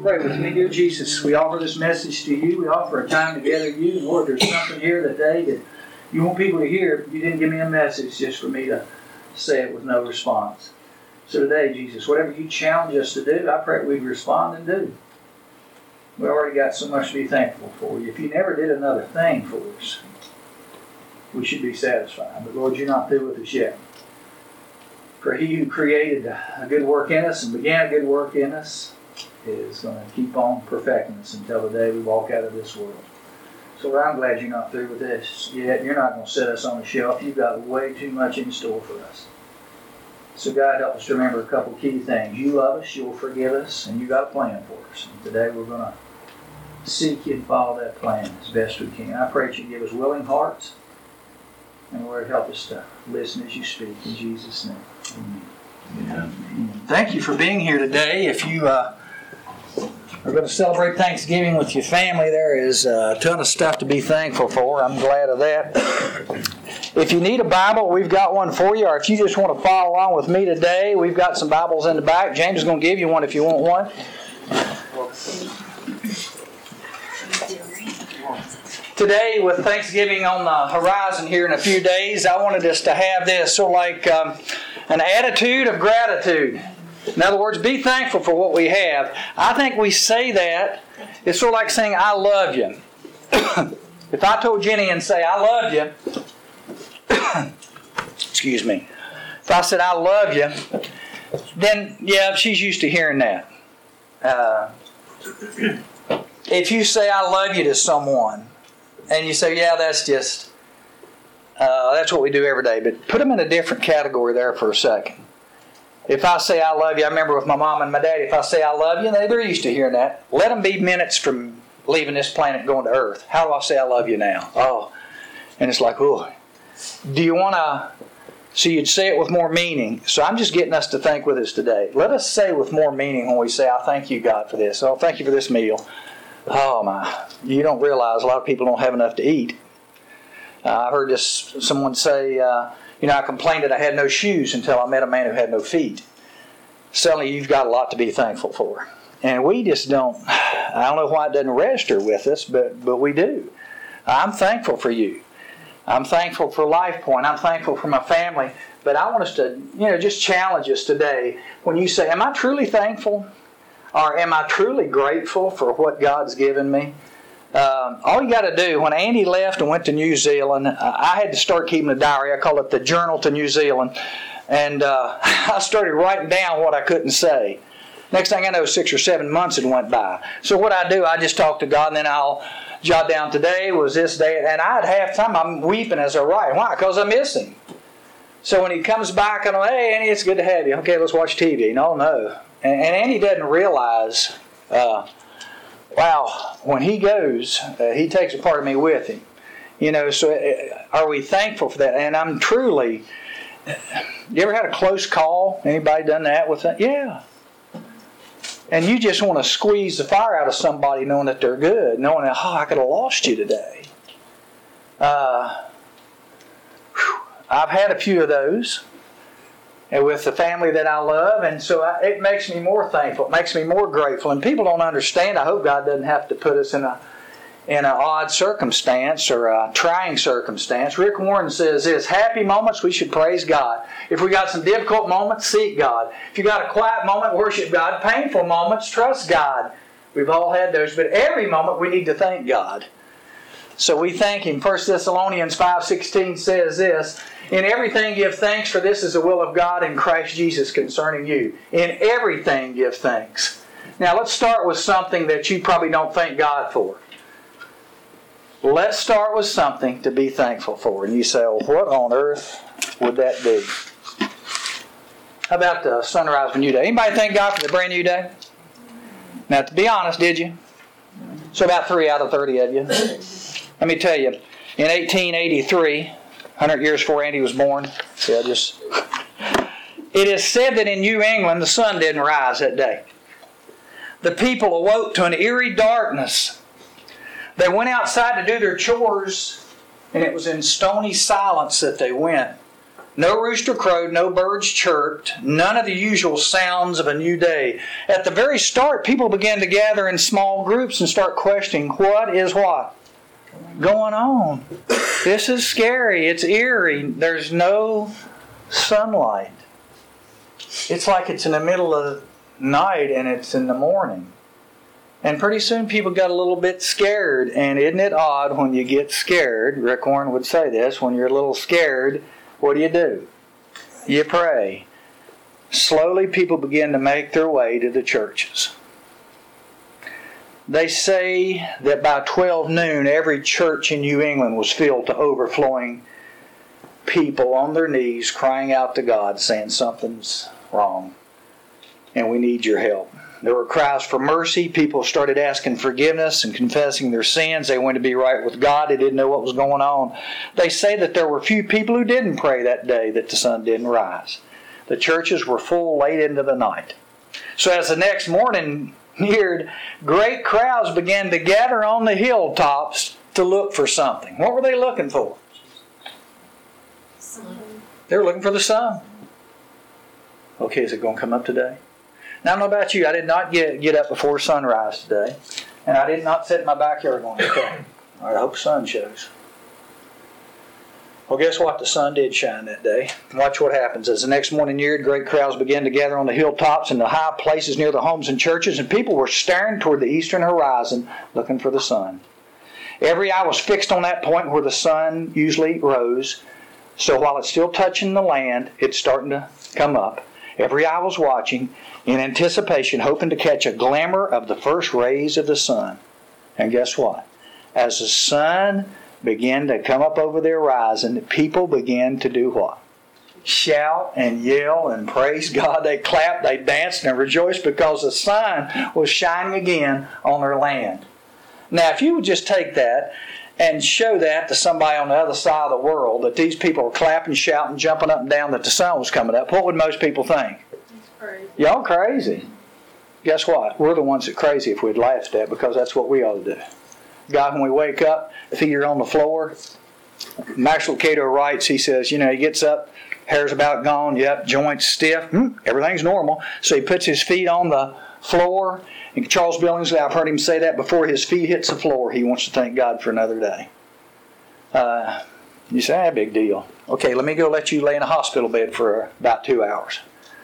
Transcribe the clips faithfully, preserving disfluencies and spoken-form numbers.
Pray with me, dear Jesus. We offer this message to you. We offer a time together with you. Lord, there's something here today that you want people to hear. You didn't give me a message just for me to say it with no response. So today, Jesus, whatever you challenge us to do, I pray we'd respond and do. We already got so much to be thankful for. If you never did another thing for us, we should be satisfied. But Lord, you're not through with us yet. For he who created a good work in us and began a good work in us is going to keep on perfecting us until the day we walk out of this world. So Lord, I'm glad you're not through with this yet. You're not going to set us on the shelf. You've got way too much in store for us. So God, help us to remember a couple key things. You love us, you'll forgive us, and you got a plan for us. And today we're going to seek you and follow that plan as best we can. I pray that you give us willing hearts, and Lord, help us to listen as you speak. In Jesus' name, amen. Amen. Thank you for being here today. If you uh, are going to celebrate Thanksgiving with your family, there is a ton of stuff to be thankful for. I'm glad of that. If you need a Bible, we've got one for you. Or if you just want to follow along with me today, we've got some Bibles in the back. James is going to give you one if you want one. Today, with Thanksgiving on the horizon here in a few days, I wanted us to have this sort of like um, an attitude of gratitude. In other words, be thankful for what we have. I think we say that, it's sort of like saying, I love you. If I told Jenny and say, I love you, excuse me, if I said, I love you, then, yeah, she's used to hearing that. Uh, if you say, I love you to someone, and you say, yeah, that's just, uh, that's what we do every day, but put them in a different category there for a second. If I say I love you, I remember with my mom and my daddy, if I say I love you, they're used to hearing that. Let them be minutes from leaving this planet and going to Earth. How do I say I love you now? Oh, and it's like, oh. Do you want to, so you'd say it with more meaning. So I'm just getting us to think with us today. Let us say with more meaning when we say, I thank you, God, for this. Oh, thank you for this meal. Oh, my. You don't realize a lot of people don't have enough to eat. Uh, I heard this, someone say, uh, you know, I complained that I had no shoes until I met a man who had no feet. Suddenly you've got a lot to be thankful for. And we just don't, I don't know why it doesn't register with us, but, but we do. I'm thankful for you. I'm thankful for LifePoint. I'm thankful for my family. But I want us to, you know, just challenge us today. When you say, am I truly thankful? Or am I truly grateful for what God's given me? Um, all you got to do, when Andy left and went to New Zealand, uh, I had to start keeping a diary. I call it the Journal to New Zealand. And uh, I started writing down what I couldn't say. Next thing I know, six or seven months had went by. So what I do, I just talk to God, and then I'll jot down, today was this day. And I'd half time I'm weeping as I write. Why? Because I miss him. So when he comes back, I'm like, hey, Andy, it's good to have you. Okay, let's watch T V. No, no. And, and Andy doesn't realize... Uh, Wow, when he goes, uh, he takes a part of me with him. You know, so uh, are we thankful for that? And I'm truly, you ever had a close call? Anybody done that with that? Yeah. And you just want to squeeze the fire out of somebody knowing that they're good, knowing that, oh, I could have lost you today. Uh, whew, I've had a few of those. And with the family that I love, and so I, it makes me more thankful. It makes me more grateful. And people don't understand. I hope God doesn't have to put us in a in an odd circumstance or a trying circumstance. Rick Warren says this: happy moments, we should praise God. If we got some difficult moments, seek God. If you got a quiet moment, worship God. Painful moments, trust God. We've all had those, but every moment we need to thank God. So we thank Him. First Thessalonians five sixteen says this: in everything give thanks, for this is the will of God in Christ Jesus concerning you. In everything give thanks. Now let's start with something that you probably don't thank God for. Let's start with something to be thankful for. And you say, well, what on earth would that be? How about the sunrise of a new day? Anybody thank God for the brand new day? Now, to be honest, did you? So about three out of thirty of you. Let me tell you, in eighteen eighty-three, one hundred years before Andy was born, see, I just, it is said that in New England the sun didn't rise that day. The people awoke to an eerie darkness. They went outside to do their chores, and it was in stony silence that they went. No rooster crowed, no birds chirped, none of the usual sounds of a new day. At the very start, people began to gather in small groups and start questioning, what is what? Going on. This is scary. It's eerie. There's no sunlight. It's like it's in the middle of the night and it's in the morning. And pretty soon people got a little bit scared. And isn't it odd when you get scared? Rick Warren would say this. When you're a little scared, what do you do? You pray. Slowly people begin to make their way to the churches. They say that by twelve noon, every church in New England was filled to overflowing people on their knees crying out to God saying something's wrong and we need your help. There were cries for mercy. People started asking forgiveness and confessing their sins. They wanted to be right with God. They didn't know what was going on. They say that there were few people who didn't pray that day that the sun didn't rise. The churches were full late into the night. So as the next morning neared, great crowds began to gather on the hilltops to look for something. What were they looking for? Sun. They were looking for the sun. Okay, is it going to come up today? Now, I don't know about you. I did not get, get up before sunrise today. And I did not sit in my backyard going, okay, all right, I hope the sun shows. Well, guess what? The sun did shine that day. Watch what happens. As the next morning neared, great crowds began to gather on the hilltops and the high places near the homes and churches, and people were staring toward the eastern horizon looking for the sun. Every eye was fixed on that point where the sun usually rose. So while it's still touching the land, it's starting to come up. Every eye was watching in anticipation, hoping to catch a glimmer of the first rays of the sun. And guess what? As the sun began to come up over the horizon, people began to do what? Shout and yell and praise God. They clapped, they danced and rejoiced because the sun was shining again on their land. Now, if you would just take that and show that to somebody on the other side of the world, that these people are clapping, shouting, jumping up and down, that the sun was coming up, what would most people think? Crazy. Y'all crazy. Guess what? We're the ones that are crazy if we'd laughed at, because that's what we ought to do. God, when we wake up, feet are on the floor. Max Lucado writes, he says, you know, he gets up, hair's about gone, yep, joints stiff, hmm, everything's normal. So he puts his feet on the floor. And Charles Billingsley, I've heard him say that before his feet hits the floor, he wants to thank God for another day. Uh, you say, ah, big deal. Okay, let me go let you lay in a hospital bed for about two hours.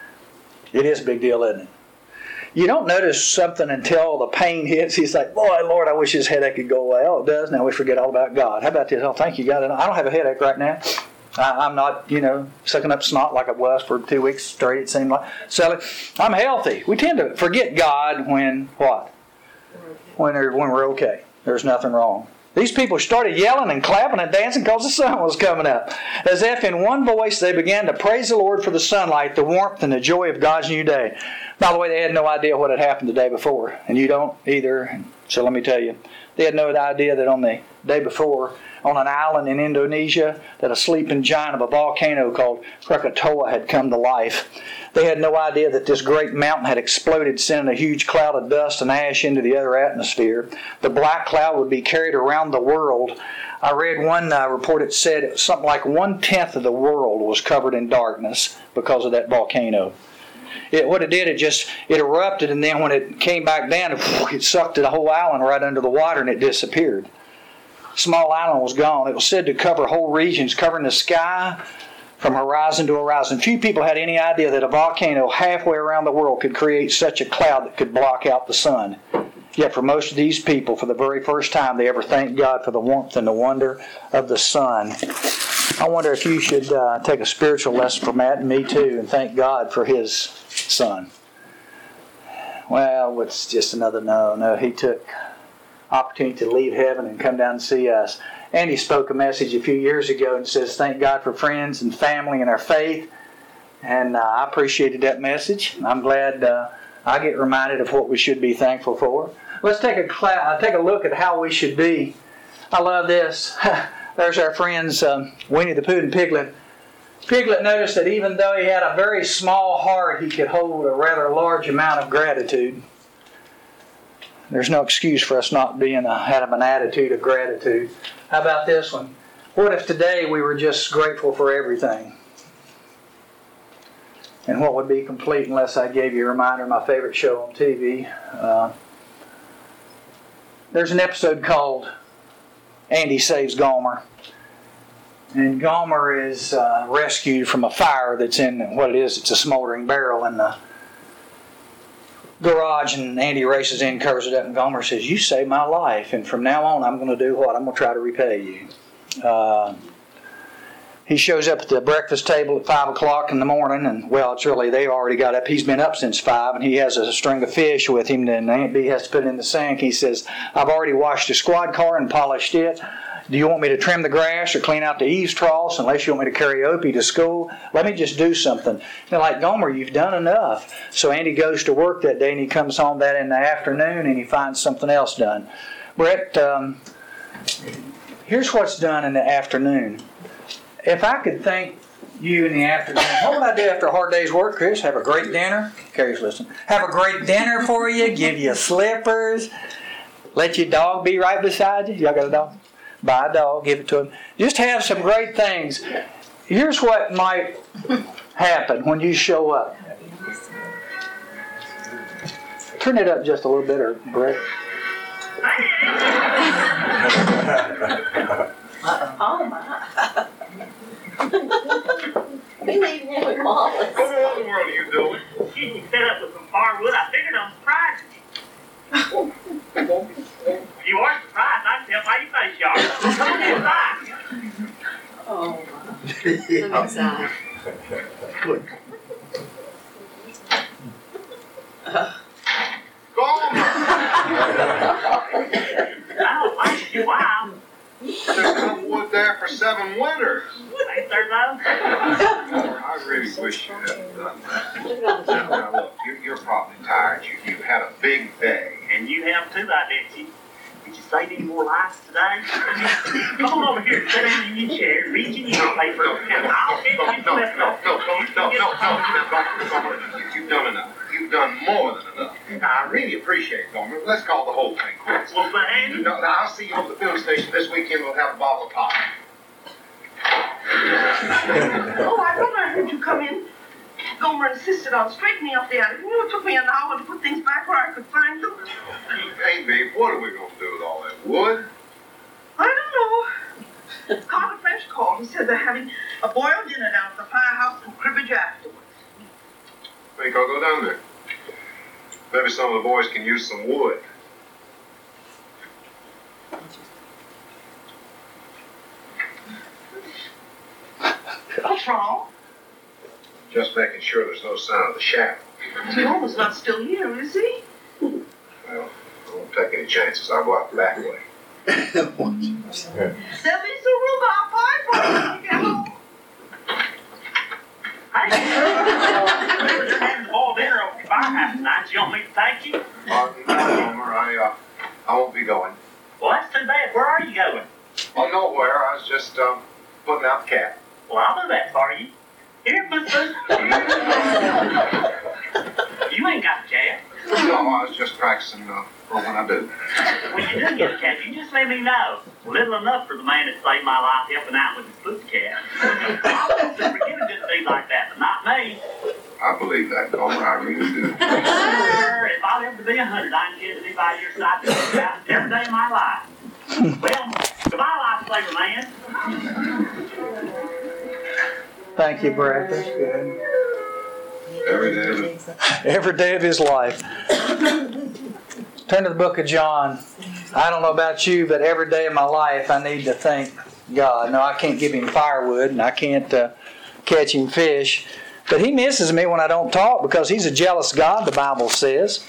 It is a big deal, isn't it? You don't notice something until the pain hits. He's like, boy, Lord, I wish this headache could go away. Oh, it does. Now we forget all about God. How about this? Oh, thank you, God. I don't have a headache right now. I, I'm not, you know, sucking up snot like I was for two weeks straight, it seemed like. So I'm healthy. We tend to forget God when, what? When, when we're okay. There's nothing wrong. These people started yelling and clapping and dancing because the sun was coming up. As if in one voice they began to praise the Lord for the sunlight, the warmth, and the joy of God's new day. By the way, they had no idea what had happened the day before. And you don't either. So let me tell you. They had no idea that on the day before, on an island in Indonesia, that a sleeping giant of a volcano called Krakatoa had come to life. They had no idea that this great mountain had exploded, sending a huge cloud of dust and ash into the other atmosphere. The black cloud would be carried around the world. I read one uh, report that said something like one-tenth of the world was covered in darkness because of that volcano. It, what it did, it just, it erupted, and then when it came back down, it, it sucked the whole island right under the water, and it disappeared. Small island was gone. It was said to cover whole regions, covering the sky from horizon to horizon. Few people had any idea that a volcano halfway around the world could create such a cloud that could block out the sun. Yet for most of these people, for the very first time, they ever thanked God for the warmth and the wonder of the sun. I wonder if you should uh, take a spiritual lesson from Matt and me too, and thank God for His Son. Well, it's just another no. No, He took opportunity to leave heaven and come down and see us. Andy spoke a message a few years ago and says, thank God for friends and family and our faith. And uh, I appreciated that message. I'm glad uh, I get reminded of what we should be thankful for. Let's take a, cl- uh, take a look at how we should be. I love this. There's our friends um, Winnie the Pooh and Piglet. Piglet noticed that even though he had a very small heart, he could hold a rather large amount of gratitude. There's no excuse for us not being a, having an attitude of gratitude. How about this one? What if today we were just grateful for everything? And what would be complete unless I gave you a reminder of my favorite show on T V? Uh, there's an episode called Andy Saves Gomer. And Gomer is uh, rescued from a fire that's in what it is. It's a smoldering barrel in the garage, and Andy races in, covers it up, and Gomer says, "You saved my life, and from now on I'm going to do what? I'm going to try to repay you." Uh, he shows up at the breakfast table at five o'clock in the morning, and well, it's really, they already got up. He's been up since five, and he has a string of fish with him, and Aunt Bee has to put it in the sink. He says, "I've already washed the squad car and polished it. Do you want me to trim the grass or clean out the eaves troughs unless you want me to carry Opie to school? Let me just do something." And they're like, "Gomer, you've done enough." So Andy goes to work that day, and he comes home that in the afternoon, and he finds something else done. Brett, um, here's what's done in the afternoon. If I could thank you in the afternoon, what would I do after a hard day's work, Chris? Have a great dinner? Carrie's listening. Have a great dinner for you, give you slippers, let your dog be right beside you. Y'all got a dog? Buy a dog, give it to him. Just have some great things. Here's what might happen when you show up. Turn it up just a little bit, or Brett. Oh my. We leave him with Molly. What in the world are you doing? Getting set up with some firewood. I figured on surprise you. You are surprised. I can tell by your face, y'all. Come on inside. Oh my. I'm excited. Gomer! I don't like you. Wow. There's enough wood there for seven winters. Ain't there though? I really wish you hadn't done that. Now look, you're, you're probably tired. You, you've had a big day. And you have too, I bet you. Did you save any more lives today? Come on over here, sit down in your chair, read your newspaper, and I'll get you some No, left no, over. no, no, no, no, no, no, no. You've done enough. You've done more than enough. I really appreciate it, Gomer. Let's call the whole thing quits. Well, but Andy, No, now, I'll see you over the filling station this weekend. We'll have a bottle of pop. Oh, I thought I heard you come in. Gomer insisted on straightening up the attic. You know, it took me an hour to put things back where I could find them. Hey, babe, what are we going to do with all that wood? I don't know. Carter French called. He said they're having a boiled dinner down at the firehouse in Cribbage afterwards. Think I'll go down there. Maybe some of the boys can use some wood. What's wrong? Just making sure there's no sign of the shadow. Gomer's not still here, is he? Well, I won't take any chances. I'll go out the back way. There'll be some rhubarb pie for you when you get home. hey, you're having the boiled dinner over the firehouse tonight. You want me to thank you? Pardon me, Homer. I, uh, I won't be going. Well, that's too bad. Where are you going? Oh, nowhere. I was just, um, putting out the cat. Well, I'll do that for you. Here, Mister You ain't got a cat. No, I was just practicing, uh, for when I do. When you do get a cat, you just let me know. Little enough for the man that saved my life helping out with his foot cat. I want to forget a good deed like that, but not me. I believe that, Homer. I really do. Sure, if I live to be a hundred, I can get to be by your side to look out every day of my life. Well, goodbye, lifesaver man. Thank you, Brett. That's good. Every day of it. Every day of his life. Turn to the book of John. I don't know about you, but every day of my life I need to thank God. No, I can't give him firewood, and I can't uh, catch him fish. But he misses me when I don't talk because he's a jealous God, the Bible says.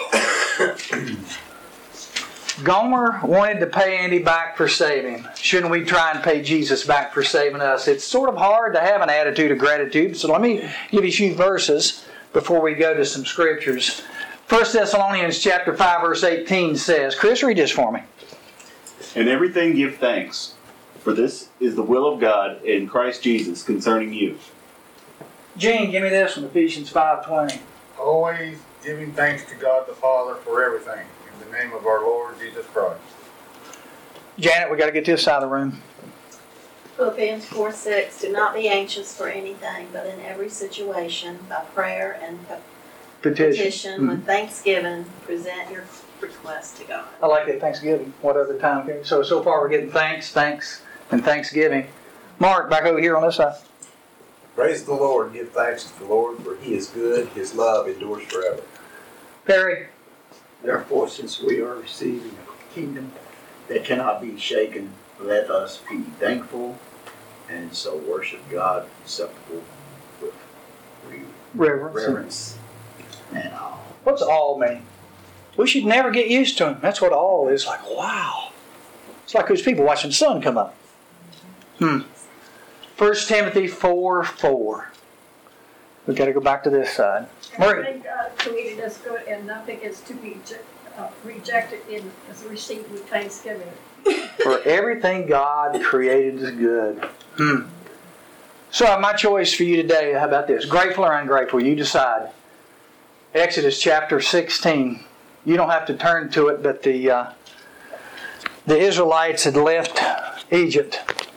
Gomer wanted to pay Andy back for saving. Shouldn't we try and pay Jesus back for saving us? It's sort of hard to have an attitude of gratitude. So let me give you a few verses before we go to some scriptures. First Thessalonians chapter five, verse eighteen says, Chris, read this for me. In everything give thanks, for this is the will of God in Christ Jesus concerning you. Gene, give me this from Ephesians five twenty. Always giving thanks to God the Father for everything, in the name of our Lord Jesus Christ. Janet, we got to get to this side of the room. Philippians four six, do not be anxious for anything, but in every situation, by prayer and Petition. petition, with thanksgiving, present your request to God. I like that Thanksgiving. What other time period? So, so far we're getting thanks, thanks, and Thanksgiving. Mark, back over here on this side. Praise the Lord, give thanks to the Lord, for He is good, His love endures forever. Perry. Therefore, since we are receiving a kingdom that cannot be shaken, let us be thankful and so worship God acceptable with Reverence. reverence and awe. What's all mean? We should never get used to him. That's what all is. Like, wow. It's like those people watching the sun come up. Hmm. First Timothy four four. We've got to go back to this side. Everything God created us good, and nothing is to be uh, rejected in is received with thanksgiving. For everything God created is good. Hmm. So my choice for you today, how about this? Grateful or ungrateful? You decide. Exodus chapter sixteen. You don't have to turn to it, but the uh, the Israelites had left Egypt.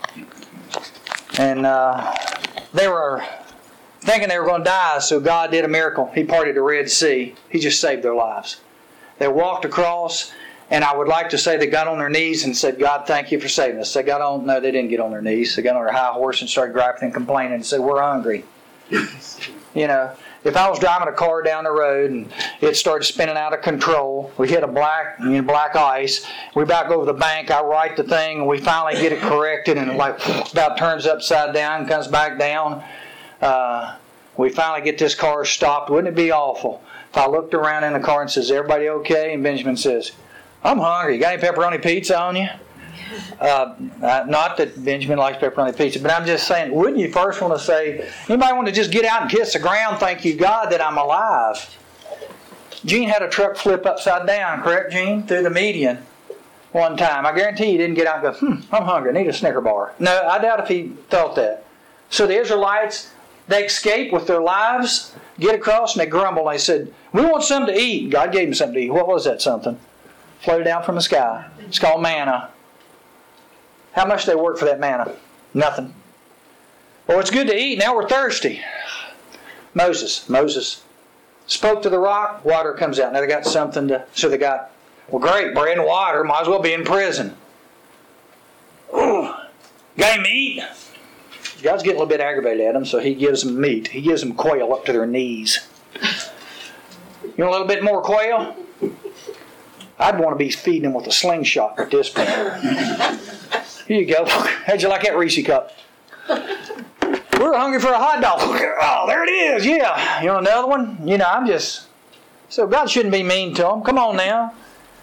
And uh, they were thinking they were going to die, so God did a miracle. He parted the Red Sea. He just saved their lives. They walked across, and I would like to say they got on their knees and said, God, thank you for saving us. They got on, no, they didn't get on their knees. They got on their high horse and started griping and complaining and said, we're hungry. You know, if I was driving a car down the road and it started spinning out of control, we hit a black, you know, black ice, we about go over the bank, I write the thing, and we finally get it corrected, and it like about turns upside down, comes back down. Uh, we finally get this car stopped. Wouldn't it be awful if I looked around in the car and says, everybody okay? And Benjamin says, I'm hungry. You got any pepperoni pizza on you? Uh, uh, not that Benjamin likes pepperoni pizza, but I'm just saying, wouldn't you first want to say, anybody want to just get out and kiss the ground, thank you God that I'm alive? Gene had a truck flip upside down, correct, Gene? Through the median one time. I guarantee he didn't get out and go, hmm, I'm hungry, I need a Snicker bar. No, I doubt if he thought that. So the Israelites, they escape with their lives, get across, and they grumble. They said, we want something to eat. God gave them something to eat. What was that something? Floated down from the sky. It's called manna. How much they work for that manna? Nothing. Well, it's good to eat. Now we're thirsty. Moses. Moses spoke to the rock. Water comes out. Now they got something to... So they got, well, great, bread and water. Might as well be in prison. Ooh. Got any meat? God's getting a little bit aggravated at them, so he gives them meat. He gives them quail up to their knees. You want a little bit more quail? I'd want to be feeding them with a slingshot at this point. Here you go. How'd you like that Reese cup? We're hungry for a hot dog. Oh, there it is. Yeah. You want another one? You know, I'm just... So God shouldn't be mean to them. Come on now.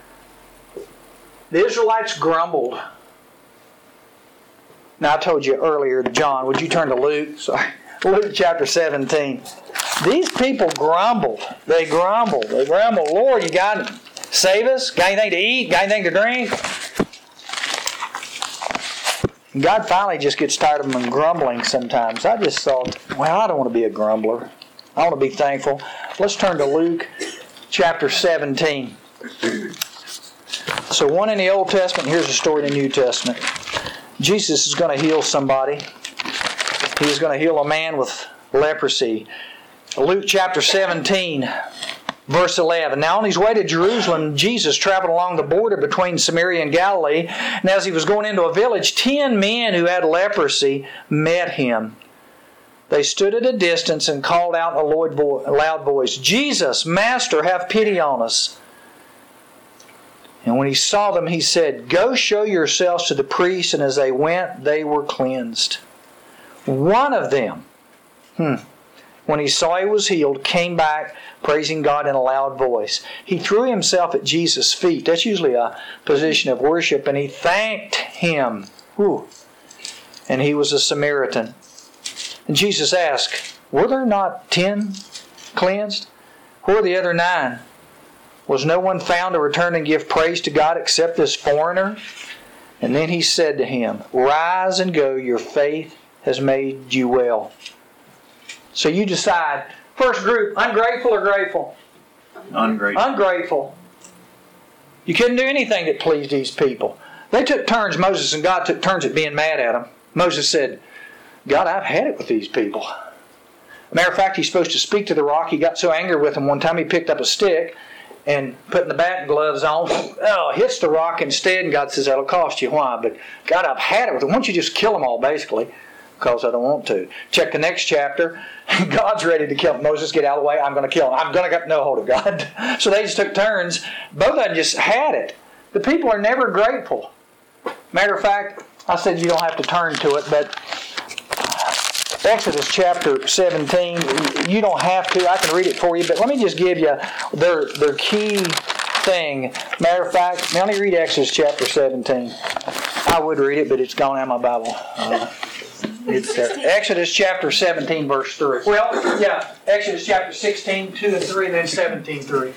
The Israelites grumbled. Now, I told you earlier, John, would you turn to Luke? Sorry. Luke chapter seventeen. These people grumbled. They grumbled. They grumbled. Lord, you got to save us? Got anything to eat? Got anything to drink? God finally just gets tired of them grumbling sometimes. I just thought, well, I don't want to be a grumbler. I want to be thankful. Let's turn to Luke chapter seventeen. So one in the Old Testament, here's a story in the New Testament. Jesus is going to heal somebody. He's going to heal a man with leprosy. Luke chapter seventeen, verse eleven. Now on his way to Jerusalem, Jesus traveled along the border between Samaria and Galilee. And as he was going into a village, ten men who had leprosy met him. They stood at a distance and called out in a loud voice, Jesus, Master, have pity on us. And when he saw them, he said, Go show yourselves to the priests. And as they went, they were cleansed. One of them, hmm, when he saw he was healed, came back praising God in a loud voice. He threw himself at Jesus' feet. That's usually a position of worship. And he thanked him. Whew. And he was a Samaritan. And Jesus asked, Were there not ten cleansed? Where are the other nine? Was no one found to return and give praise to God except this foreigner? And then he said to him, Rise and go, your faith has made you well. So you decide. First group, ungrateful or grateful? Ungrateful. Ungrateful. You couldn't do anything that pleased these people. They took turns, Moses and God took turns at being mad at them. Moses said, God, I've had it with these people. Matter of fact, he's supposed to speak to the rock. He got so angry with him one time he picked up a stick and putting the batting gloves on, oh, hits the rock instead, and God says, that'll cost you. Why? But God, I've had it with them. Why don't you just kill them all, basically? Because I don't want to. Check the next chapter. God's ready to kill them. Moses, get out of the way. I'm going to kill them. I'm going to get no hold of God. So they just took turns. Both of them just had it. The people are never grateful. Matter of fact, I said you don't have to turn to it, but Exodus chapter seventeen, you don't have to. I can read it for you, but let me just give you their, their key thing. Matter of fact, now let me read Exodus chapter seventeen. I would read it, but it's gone out of my Bible. Uh, it's there. Exodus chapter seventeen, verse three. Well, yeah, Exodus chapter sixteen, two and three, and then seventeen, three.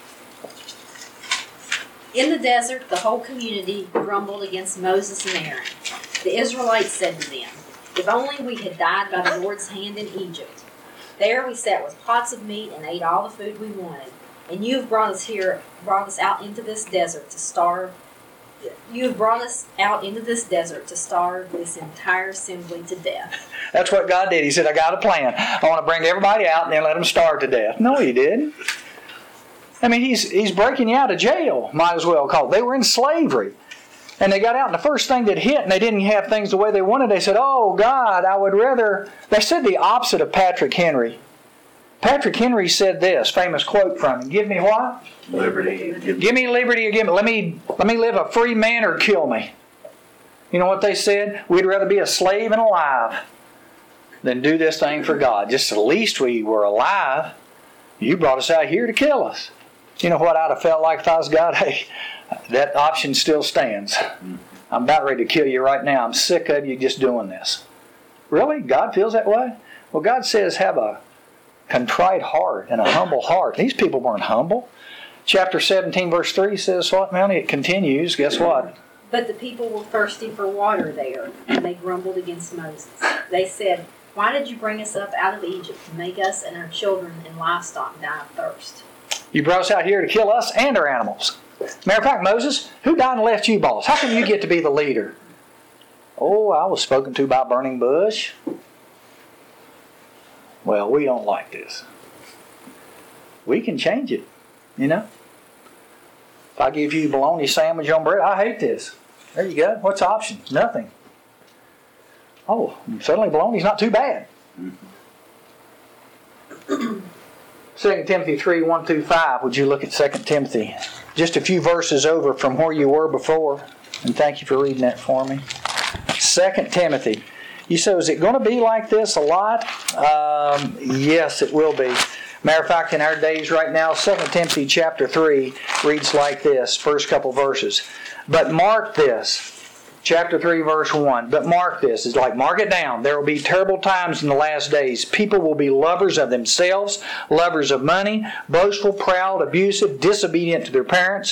In the desert, the whole community grumbled against Moses and Aaron. The Israelites said to them, if only we had died by the Lord's hand in Egypt. There we sat with pots of meat and ate all the food we wanted. And you have brought us here, brought us out into this desert to starve. You have brought us out into this desert to starve this entire assembly to death. That's what God did. He said, I got a plan. I want to bring everybody out and then let them starve to death. No, He didn't. I mean, he's he's breaking you out of jail, might as well call it. They were in slavery. And they got out, and the first thing that hit, and they didn't have things the way they wanted, they said, oh, God, I would rather... They said the opposite of Patrick Henry. Patrick Henry said this, famous quote from him, give me what? Liberty. Give, give me liberty or give me... Let me, let me live a free man or kill me. You know what they said? We'd rather be a slave and alive than do this thing for God. Just at least we were alive. You brought us out here to kill us. You know what I'd have felt like if I was God? Hey... That option still stands. I'm about ready to kill you right now. I'm sick of you just doing this. Really? God feels that way? Well, God says have a contrite heart and a humble heart. These people weren't humble. Chapter seventeen, verse three says what, Melanie? It continues. Guess what? But the people were thirsty for water there, and they grumbled against Moses. They said, why did you bring us up out of Egypt to make us and our children and livestock die of thirst? You brought us out here to kill us and our animals. Matter of fact, Moses, who died and left you, boss? How come you get to be the leader? Oh, I was spoken to by burning bush. Well, we don't like this. We can change it, you know. If I give you bologna sandwich on bread, I hate this. There you go. What's the option? Nothing. Oh, suddenly bologna's not too bad. Second Timothy three, one through five. Would you look at Second Timothy? Just a few verses over from where you were before. And thank you for reading that for me. Second Timothy. You say, is it going to be like this a lot? Um, yes, it will be. Matter of fact, in our days right now, Second Timothy chapter three reads like this, first couple verses. But mark this. Chapter three, verse one. But mark this. It's like, mark it down. There will be terrible times in the last days. People will be lovers of themselves, lovers of money, boastful, proud, abusive, disobedient to their parents,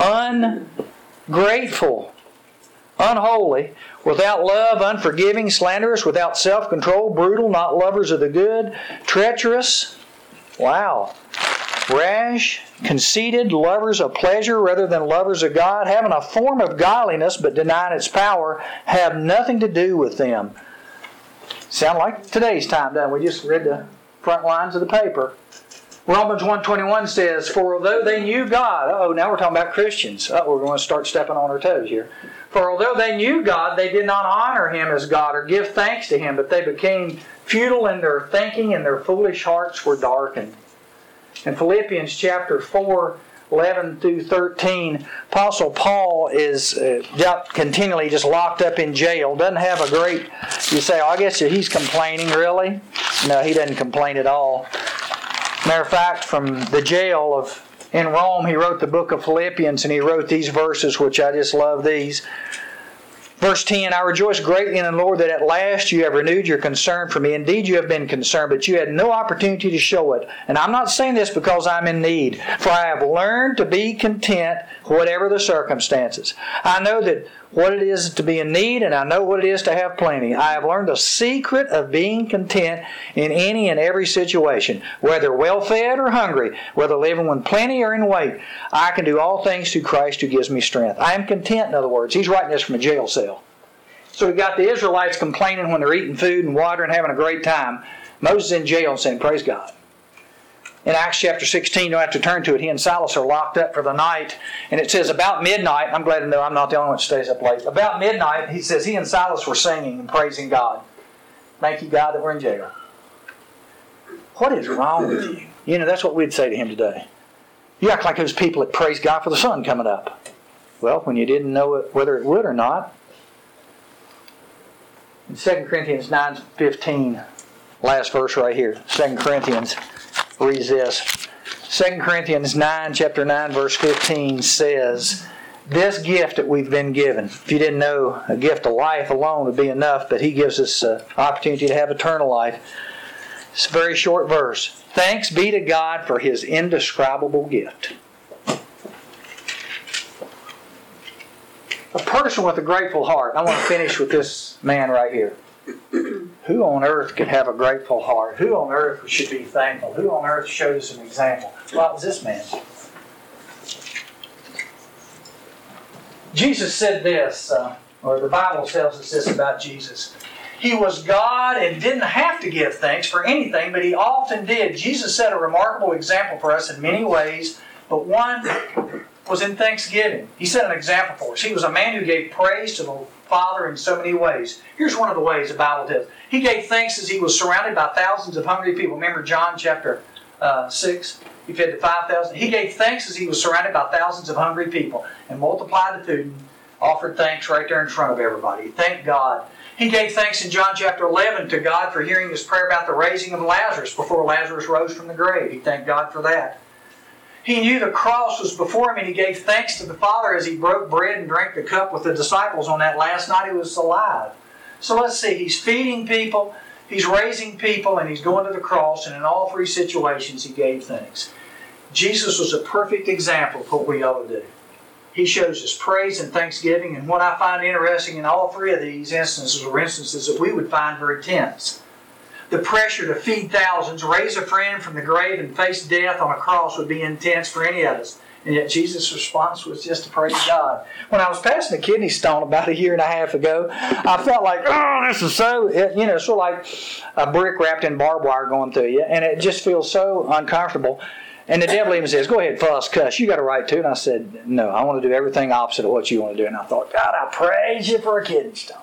ungrateful, unholy, without love, unforgiving, slanderous, without self-control, brutal, not lovers of the good, treacherous, wow, rash, conceited, lovers of pleasure rather than lovers of God, having a form of godliness but denying its power, have nothing to do with them. Sound like today's time, doesn't we? We just read the front lines of the paper. Romans one twenty-one says, for although they knew God, oh, now we're talking about Christians. Oh, we're going to start stepping on our toes here. For although they knew God, they did not honor Him as God or give thanks to Him, but they became futile in their thinking and their foolish hearts were darkened. In Philippians chapter four, eleven through thirteen, Apostle Paul is uh, continually just locked up in jail. Doesn't have a great, you say, oh, I guess he's complaining, really? No, he doesn't complain at all. Matter of fact, from the jail of in Rome, he wrote the book of Philippians, and he wrote these verses, which I just love these. Verse ten, I rejoice greatly in the Lord that at last you have renewed your concern for me. Indeed, you have been concerned, but you had no opportunity to show it. And I'm not saying this because I'm in need, for I have learned to be content whatever the circumstances. I know that what it is to be in need, and I know what it is to have plenty. I have learned the secret of being content in any and every situation, whether well-fed or hungry, whether living with plenty or in want. I can do all things through Christ who gives me strength. I am content, in other words. He's writing this from a jail cell. So we got the Israelites complaining when they're eating food and water and having a great time. Moses in jail and saying, praise God. In Acts chapter sixteen, you don't have to turn to it, he and Silas are locked up for the night. And it says about midnight, I'm glad to know I'm not the only one that stays up late. About midnight, he says he and Silas were singing and praising God. Thank you, God, that we're in jail. What is wrong with you? You know, that's what we'd say to him today. You act like those people that praise God for the sun coming up. Well, when you didn't know it, whether it would or not. In Second Corinthians nine fifteen, last verse right here. Second Corinthians reads this. Second Corinthians nine, chapter nine, verse fifteen says, this gift that we've been given, if you didn't know, a gift of life alone would be enough, but he gives us an opportunity to have eternal life. It's a very short verse. Thanks be to God for his indescribable gift. A person with a grateful heart. I want to finish with this man right here. Who on earth could have a grateful heart? Who on earth should be thankful? Who on earth showed us an example? Well, it was this man. Jesus said this, uh, or the Bible tells us this about Jesus. He was God and didn't have to give thanks for anything, but he often did. Jesus set a remarkable example for us in many ways, but one was in thanksgiving. He set an example for us. He was a man who gave praise to the Father in so many ways. Here's one of the ways the Bible tells. He gave thanks as he was surrounded by thousands of hungry people. Remember John chapter uh, six? He fed the five thousand. He gave thanks as he was surrounded by thousands of hungry people and multiplied the food and offered thanks right there in front of everybody. Thank God. He gave thanks in John chapter eleven to God for hearing his prayer about the raising of Lazarus before Lazarus rose from the grave. He thanked God for that. He knew the cross was before him and he gave thanks to the Father as he broke bread and drank the cup with the disciples on that last night he was alive. So let's see, he's feeding people, he's raising people, and he's going to the cross, and in all three situations he gave thanks. Jesus was a perfect example of what we ought to do. He shows us praise and thanksgiving, and what I find interesting in all three of these instances were instances that we would find very tense. The pressure to feed thousands, raise a friend from the grave, and face death on a cross would be intense for any of us. And yet Jesus' response was just to praise God. When I was passing a kidney stone about a year and a half ago, I felt like, oh, this is so, you know, sort of like a brick wrapped in barbed wire going through you. And it just feels so uncomfortable. And the devil even says, go ahead, fuss, cuss. You got a right to. And I said, no, I want to do everything opposite of what you want to do. And I thought, God, I praise you for a kidney stone.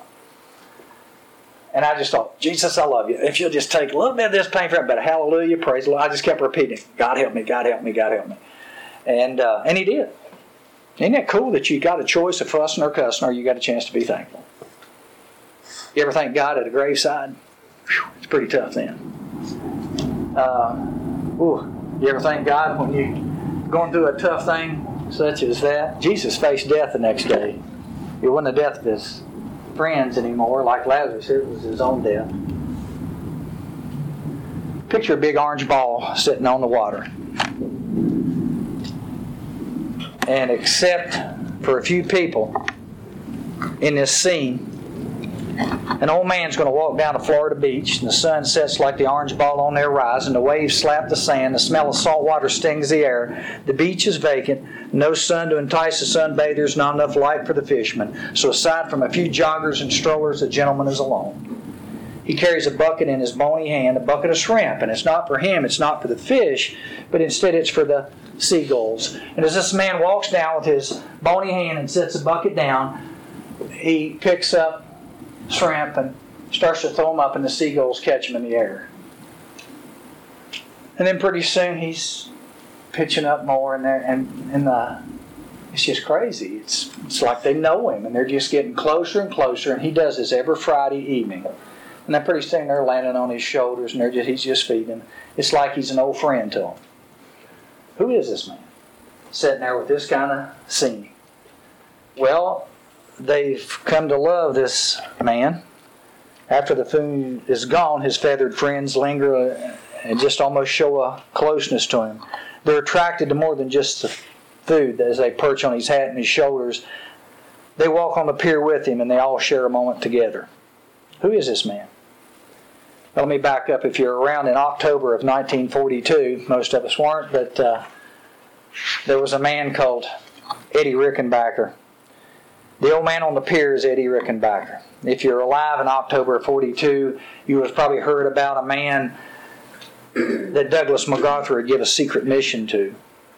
And I just thought, Jesus, I love you. If you'll just take a little bit of this pain from me, but hallelujah, praise the Lord. I just kept repeating, God help me, God help me, God help me. And uh, and he did. Isn't that cool that you got a choice of fussing or cussing, or you got a chance to be thankful? You ever thank God at a graveside? Whew, it's pretty tough then. Uh, ooh, you ever thank God when you're going through a tough thing such as that? Jesus faced death the next day. It wasn't the death of his friends anymore, like Lazarus. It was his own death. Picture a big orange ball sitting on the water. And except for a few people in this scene, an old man's going to walk down to Florida Beach, and the sun sets like the orange ball on there rising. The waves slap the sand. The smell of salt water stings the air. The beach is vacant. No sun to entice the sunbathers. Not enough light for the fishermen. So aside from a few joggers and strollers, the gentleman is alone. He carries a bucket in his bony hand, a bucket of shrimp. And it's not for him. It's not for the fish. But instead it's for the seagulls. And as this man walks down with his bony hand and sets the bucket down, he picks up shrimp and starts to throw them up, and the seagulls catch them in the air. And then pretty soon he's pitching up more in there, and and the it's just crazy. It's it's like they know him, and they're just getting closer and closer. And he does this every Friday evening, and then pretty soon they're landing on his shoulders, and they're just he's just feeding. It's like he's an old friend to them. Who is this man sitting there with this kind of scene? Well, they've come to love this man. After the food is gone, his feathered friends linger and just almost show a closeness to him. They're attracted to more than just the food as they perch on his hat and his shoulders. They walk on the pier with him, and they all share a moment together. Who is this man? Well, let me back up. If you're around in October of nineteen forty-two, most of us weren't, but uh, there was a man called Eddie Rickenbacker. The old man on the pier is Eddie Rickenbacker. If you're alive in October of forty-two, you have probably heard about a man that Douglas MacArthur would give a secret mission to.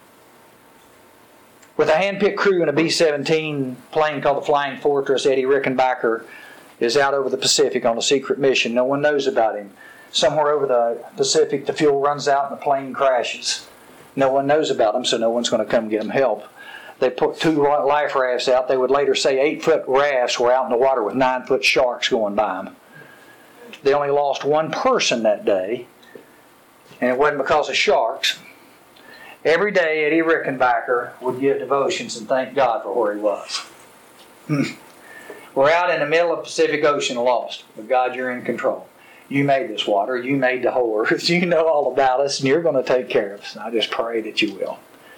With a hand-picked crew in a B seventeen plane called the Flying Fortress, Eddie Rickenbacker is out over the Pacific on a secret mission. No one knows about him. Somewhere over the Pacific, the fuel runs out and the plane crashes. No one knows about him, so no one's going to come get him help. They put two life rafts out. They would later say eight-foot rafts were out in the water with nine-foot sharks going by them. They only lost one person that day, and it wasn't because of sharks. Every day, Eddie Rickenbacker would give devotions and thank God for where he was. We're out in the middle of the Pacific Ocean lost, but God, you're in control. You made this water. You made the horrors. You know all about us, and you're going to take care of us. And I just pray that you will.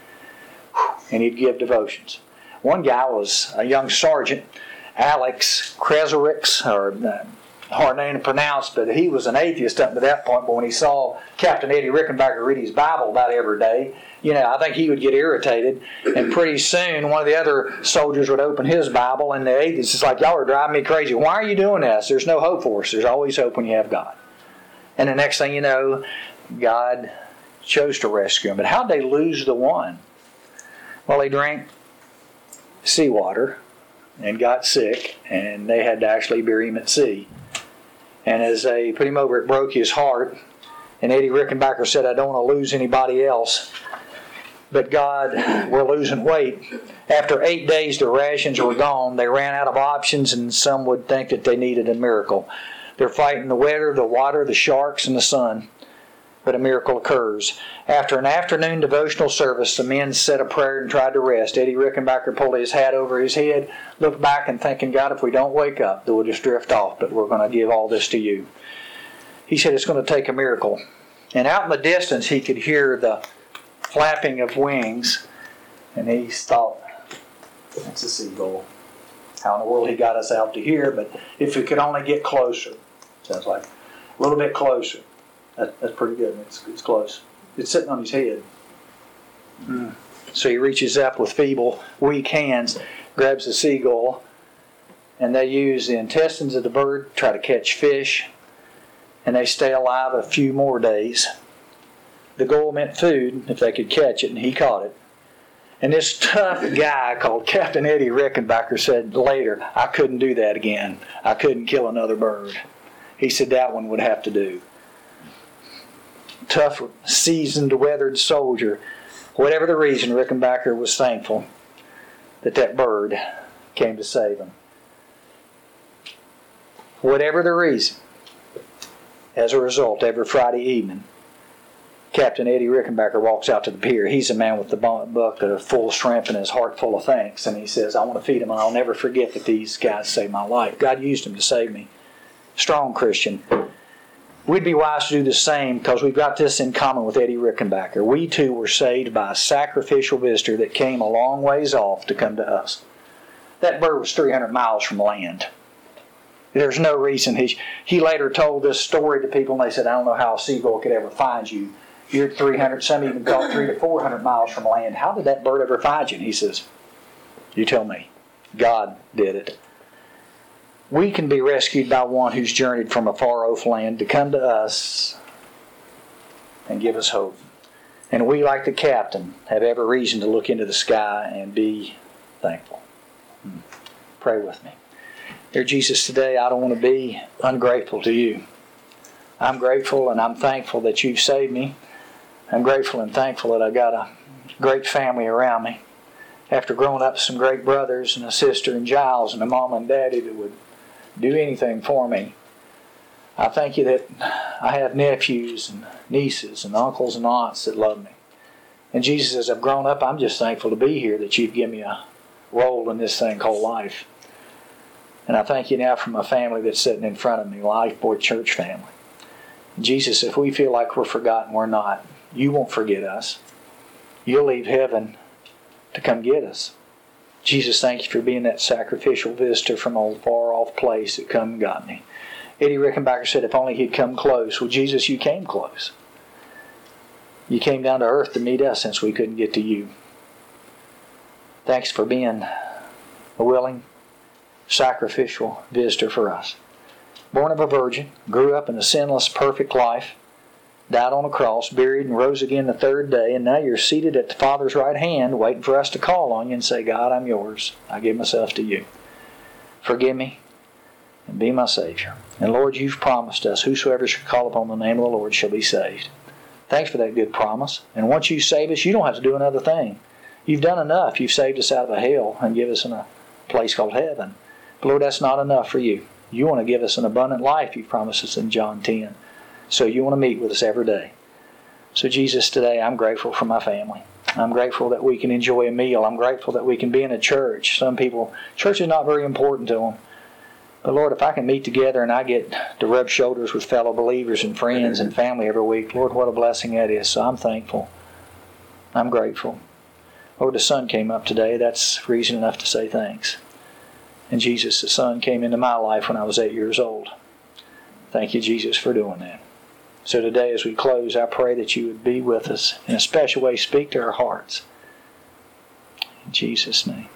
And he'd give devotions. One guy was a young sergeant, Alex Kreserix, or uh, hard name to pronounce, but he was an atheist up to that point. But when he saw Captain Eddie Rickenbacker read his Bible about every day, you know, I think he would get irritated. And pretty soon, one of the other soldiers would open his Bible, and the atheist is like, y'all are driving me crazy. Why are you doing this? There's no hope for us. There's always hope when you have God. And the next thing you know, God chose to rescue him. But how'd they lose the one? Well, he drank seawater and got sick, and they had to actually bury him at sea. And as they put him over, it broke his heart. And Eddie Rickenbacker said, I don't want to lose anybody else. But God, we're losing weight. After eight days, the rations were gone. They ran out of options, and some would think that they needed a miracle. They're fighting the weather, the water, the sharks, and the sun. But a miracle occurs. After an afternoon devotional service, the men said a prayer and tried to rest. Eddie Rickenbacker pulled his hat over his head, looked back and thinking, God, if we don't wake up, then we'll just drift off, but we're going to give all this to you. He said it's going to take a miracle. And out in the distance, he could hear the flapping of wings, and he thought, that's a seagull. How in the world he got us out to here, but if we could only get closer. Sounds like a little bit closer. That, that's pretty good. It's, it's close. It's sitting on his head. Mm. So he reaches up with feeble, weak hands, grabs the seagull, and they use the intestines of the bird to try to catch fish, and they stay alive a few more days. The goal meant food if they could catch it, and he caught it. And this tough guy called Captain Eddie Rickenbacker said later, I couldn't do that again. I couldn't kill another bird. He said that one would have to do. Tough, seasoned, weathered soldier. Whatever the reason, Rickenbacker was thankful that that bird came to save him. Whatever the reason, as a result, every Friday evening, Captain Eddie Rickenbacker walks out to the pier. He's a man with the bucket of full shrimp and his heart full of thanks. And he says, I want to feed them, and I'll never forget that these guys saved my life. God used them to save me. Strong Christian. We'd be wise to do the same because we've got this in common with Eddie Rickenbacker. We too were saved by a sacrificial visitor that came a long ways off to come to us. That bird was three hundred miles from land. There's no reason. He, he later told this story to people, and they said, I don't know how a seagull could ever find you. You're three hundred, some even thought three to four hundred miles from land. How did that bird ever find you? And he says, you tell me. God did it. We can be rescued by one who's journeyed from a far-off land to come to us and give us hope. And we, like the captain, have every reason to look into the sky and be thankful. Hmm. Pray with me. Dear Jesus, today I don't want to be ungrateful to you. I'm grateful and I'm thankful that you've saved me. I'm grateful and thankful that I got a great family around me. After growing up with some great brothers and a sister and Giles and a mom and daddy that would do anything for me, I thank you that I have nephews and nieces and uncles and aunts that love me. And Jesus, as I've grown up, I'm just thankful to be here, that you've given me a role in this thing called life. And I thank you now for my family that's sitting in front of me, Lifeboy Church family. And Jesus, if we feel like we're forgotten, we're not. You won't forget us. You'll leave heaven to come get us. Jesus, thank you for being that sacrificial visitor from a far-off place that come and got me. Eddie Rickenbacker said if only he'd come close. Well, Jesus, you came close. You came down to earth to meet us since we couldn't get to you. Thanks for being a willing sacrificial visitor for us. Born of a virgin, grew up in a sinless, perfect life, died on a cross, buried, and rose again the third day, and now you're seated at the Father's right hand, waiting for us to call on you and say, God, I'm yours. I give myself to you. Forgive me and be my Savior. And Lord, you've promised us, whosoever shall call upon the name of the Lord shall be saved. Thanks for that good promise. And once you save us, you don't have to do another thing. You've done enough. You've saved us out of a hell and give us in a place called heaven. But Lord, that's not enough for you. You want to give us an abundant life, you promised us in John ten. So you want to meet with us every day. So Jesus, today I'm grateful for my family. I'm grateful that we can enjoy a meal. I'm grateful that we can be in a church. Some people, church is not very important to them. But Lord, if I can meet together and I get to rub shoulders with fellow believers and friends and family every week, Lord, what a blessing that is. So I'm thankful. I'm grateful. Lord, the sun came up today. That's reason enough to say thanks. And Jesus, the sun came into my life when I was eight years old. Thank you, Jesus, for doing that. So today as we close, I pray that you would be with us in a special way, speak to our hearts. In Jesus' name.